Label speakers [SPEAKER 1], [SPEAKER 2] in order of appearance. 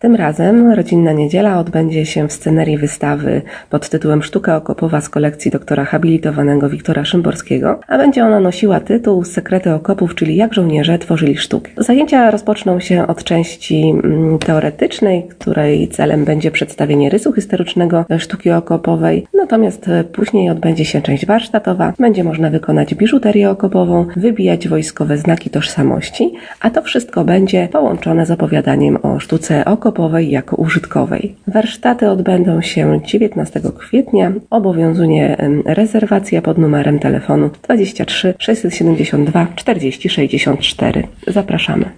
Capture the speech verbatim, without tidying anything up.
[SPEAKER 1] Tym razem rodzinna niedziela odbędzie się w scenerii wystawy pod tytułem Sztuka okopowa z kolekcji doktora habilitowanego Wiktora Szymborskiego, a będzie ona nosiła tytuł Sekrety okopów, czyli jak żołnierze tworzyli sztukę. Zajęcia rozpoczną się od części teoretycznej, której celem będzie przedstawienie rysu historycznego sztuki okopowej, natomiast później odbędzie się część warsztatowa, będzie można wykonać biżuterię okopową, wybijać wojskowe znaki tożsamości, a to wszystko będzie połączone z opowiadaniem o sztuce okopowej jako użytkowej. Warsztaty odbędą się dziewiętnastego kwietnia, obowiązuje rezerwacja pod numerem telefonu dwadzieścia trzy sześćset siedemdziesiąt dwa czterdzieści sześćdziesiąt cztery. Zapraszamy.